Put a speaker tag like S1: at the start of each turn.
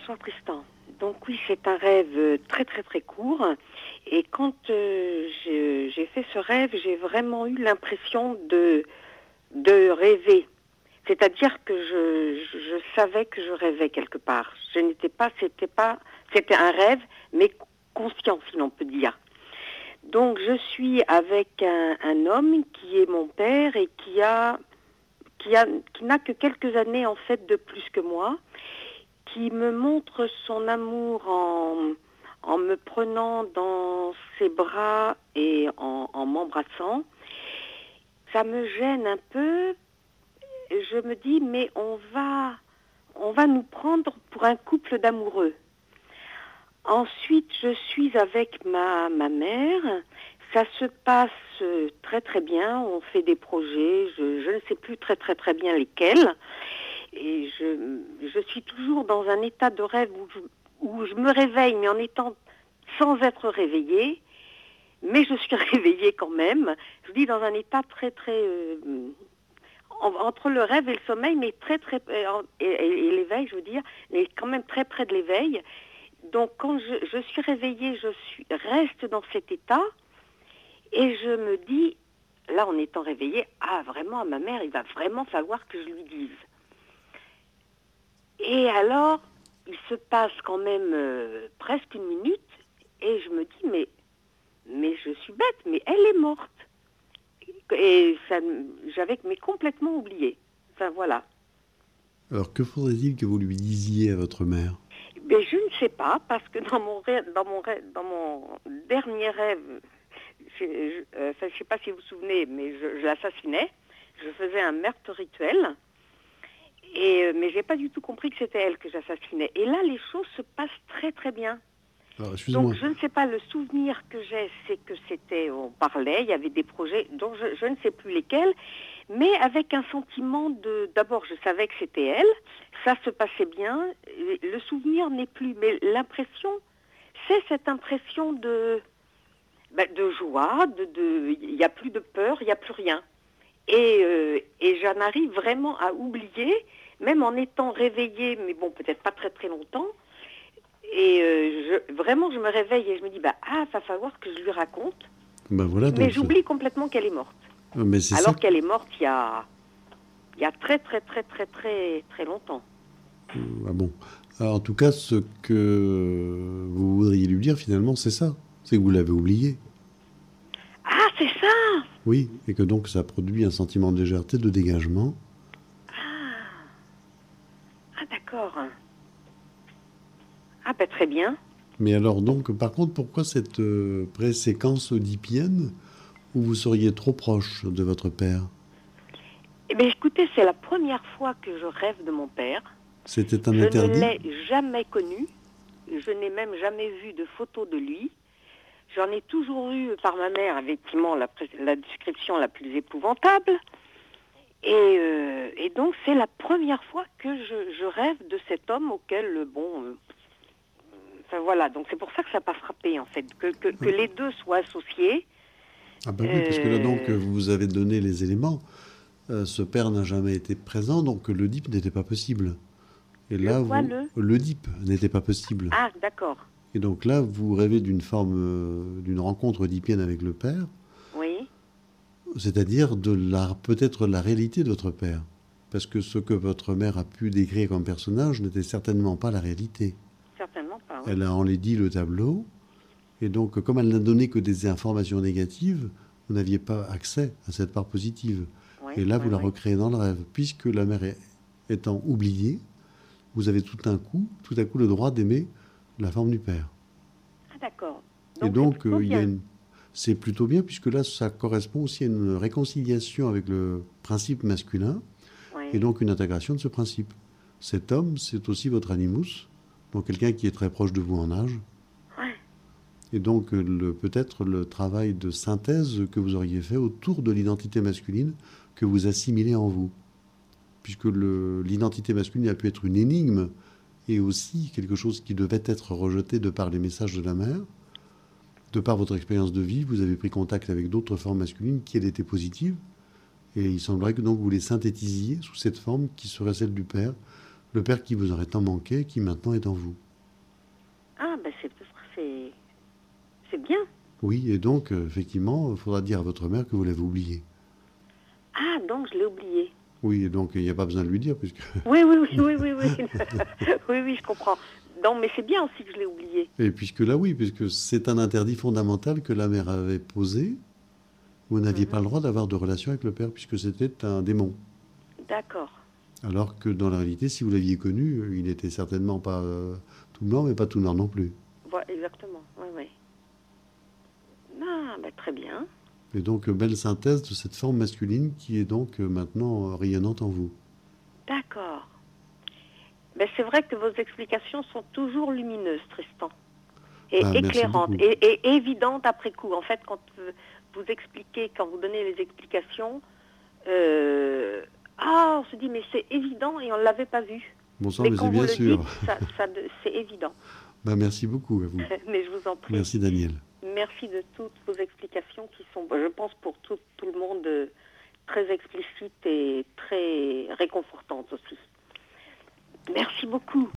S1: bonsoir Tristan. Donc oui, c'est un rêve très très très court. Et quand j'ai fait ce rêve, j'ai vraiment eu l'impression de rêver. C'est-à-dire que je savais que je rêvais quelque part. C'était un rêve, mais conscient, si l'on peut dire. Donc je suis avec un homme qui est mon père et qui n'a que quelques années en fait de plus que moi, qui me montre son amour en me prenant dans ses bras et en m'embrassant. Ça me gêne un peu. Je me dis, mais on va nous prendre pour un couple d'amoureux. Ensuite, je suis avec ma mère. Ça se passe très très bien. On fait des projets. Je ne sais plus très très très bien lesquels. Et je suis toujours dans un état de rêve où je me réveille, mais en étant sans être réveillée. Mais je suis réveillée quand même. Je dis dans un état très très entre le rêve et le sommeil, mais très très et l'éveil, je veux dire, mais quand même très près de l'éveil. Donc quand je suis réveillée, reste dans cet état et je me dis, là en étant réveillée, vraiment à ma mère, il va vraiment falloir que je lui dise. Et alors, il se passe quand même presque une minute et je me dis, mais je suis bête, mais elle est morte. Et j'avais complètement oublié. Enfin voilà.
S2: Alors que faudrait-il que vous lui disiez à votre mère?
S1: Mais je ne sais pas, parce que dans mon dernier rêve, je ne sais pas si vous vous souvenez, mais je l'assassinais. Je faisais un meurtre rituel. Mais j'ai pas du tout compris que c'était elle que j'assassinais. Et là, les choses se passent très très bien.
S2: Alors, excusez-moi.
S1: Donc je ne sais pas, le souvenir que j'ai, c'est que on parlait, il y avait des projets dont je ne sais plus lesquels, mais avec un sentiment d'abord je savais que c'était elle, ça se passait bien, le souvenir n'est plus, mais l'impression, c'est cette impression de joie, il n'y a plus de peur, il n'y a plus rien. Et j'en arrive vraiment à oublier, même en étant réveillée, mais bon, peut-être pas très très longtemps. Et vraiment, je me réveille et je me dis, va falloir que je lui raconte.
S2: Voilà,
S1: mais j'oublie complètement qu'elle est morte.
S2: Mais c'est
S1: alors
S2: ça...
S1: qu'elle est morte il y a très très très très très très longtemps.
S2: bon. Alors, en tout cas, ce que vous voudriez lui dire finalement, c'est ça. C'est que vous l'avez oublié.
S1: Ah, c'est ça!
S2: Oui, et que donc ça produit un sentiment de légèreté, de dégagement.
S1: Ah d'accord. Ah ben très bien.
S2: Mais alors donc, par contre, pourquoi cette préséquence oedipienne où vous seriez trop proche de votre père?
S1: Eh bien écoutez, c'est la première fois que je rêve de mon père.
S2: C'était un interdit?
S1: Je ne l'ai jamais connu. Je n'ai même jamais vu de photo de lui. J'en ai toujours eu par ma mère, effectivement, la description la plus épouvantable. Et donc, c'est la première fois que je rêve de cet homme auquel, enfin voilà, donc c'est pour ça que ça n'a pas frappé, en fait, que les deux soient associés.
S2: Ah ben oui, parce que là, donc, vous avez donné les éléments. Ce père n'a jamais été présent, donc l'Oedipe n'était pas possible. Et là, l'Oedipe n'était pas possible.
S1: Ah, d'accord.
S2: Et donc là, vous rêvez d'une rencontre oedipienne avec le père.
S1: Oui.
S2: C'est-à-dire peut-être la réalité de votre père. Parce que ce que votre mère a pu décrire comme personnage n'était certainement pas la réalité.
S1: Certainement pas, oui.
S2: Elle a enlaidi le tableau. Et donc, comme elle n'a donné que des informations négatives, vous n'aviez pas accès à cette part positive. Oui, et là, vous la recréez dans le rêve. Puisque la mère étant oubliée, vous avez tout à coup le droit d'aimer la forme du père.
S1: Ah, d'accord.
S2: Et donc, c'est plutôt bien, puisque là, ça correspond aussi à une réconciliation avec le principe masculin, et donc une intégration de ce principe. Cet homme, c'est aussi votre animus, donc quelqu'un qui est très proche de vous en âge.
S1: Ouais.
S2: Et donc, peut-être le travail de synthèse que vous auriez fait autour de l'identité masculine que vous assimilez en vous. Puisque l'identité masculine a pu être une énigme, et aussi quelque chose qui devait être rejeté de par les messages de la mère. De par votre expérience de vie, vous avez pris contact avec d'autres formes masculines qui, elles, étaient positives. Et il semblerait que donc vous les synthétisiez sous cette forme qui serait celle du père, Le Père qui vous aurait tant manqué, qui maintenant est en vous.
S1: Ah, ben c'est bien.
S2: Oui, et donc, effectivement, il faudra dire à votre mère que vous l'avez oublié.
S1: Ah, donc je l'ai oublié.
S2: Oui, et donc, il n'y a pas besoin de lui dire, puisque...
S1: Oui, oui, oui, oui, oui, oui. Oui, oui, je comprends. Non, mais c'est bien aussi que je l'ai oublié.
S2: Et puisque là, oui, puisque c'est un interdit fondamental que la mère avait posé, vous n'aviez pas
S1: Mhm.
S2: le droit d'avoir de relation avec le Père, puisque c'était un démon.
S1: D'accord.
S2: Alors que dans la réalité, si vous l'aviez connu, il n'était certainement pas tout blanc, mais pas tout noir non plus.
S1: Voilà, exactement. Oui, oui. Ah, ben très bien.
S2: Et donc, belle synthèse de cette forme masculine qui est donc maintenant rayonnante en vous.
S1: D'accord. Ben, c'est vrai que vos explications sont toujours lumineuses, Tristan. Et
S2: Ah, merci
S1: éclairantes.
S2: beaucoup.
S1: Et évidentes après coup. En fait, quand vous expliquez, quand vous donnez les explications, on se dit, mais c'est évident et on ne l'avait pas vu.
S2: Bon sang,
S1: Mais
S2: mais
S1: quand
S2: c'est
S1: vous
S2: bien
S1: le
S2: sûr.
S1: dites, c'est évident.
S2: Bah, merci beaucoup à vous.
S1: Mais je vous en prie.
S2: Merci Daniel.
S1: Merci de toutes vos explications qui sont, je pense, pour tout le monde, très explicites et très réconfortantes aussi. Merci beaucoup.